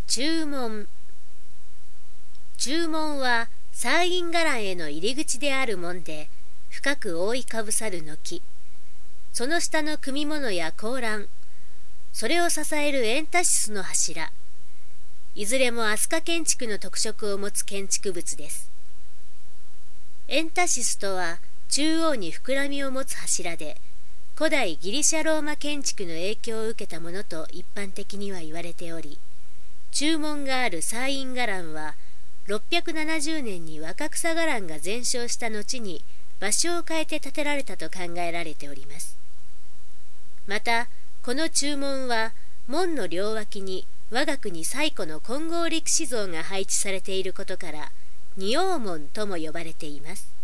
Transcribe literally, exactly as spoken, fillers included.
中門。中門は西院伽藍への入り口である門で、深く覆いかぶさる軒、その下の組物や高欄、それを支えるエンタシスの柱、いずれも飛鳥建築の特色を持つ建築物です。エンタシスとは中央に膨らみを持つ柱で、古代ギリシャローマ建築の影響を受けたものと一般的には言われており、中門がある西院伽藍はろっぴゃくななじゅうねんに若草伽藍が全焼した後に場所を変えて建てられたと考えられております。またこの中門は門の両脇に我が国最古の金剛力士像が配置されていることから仁王門とも呼ばれています。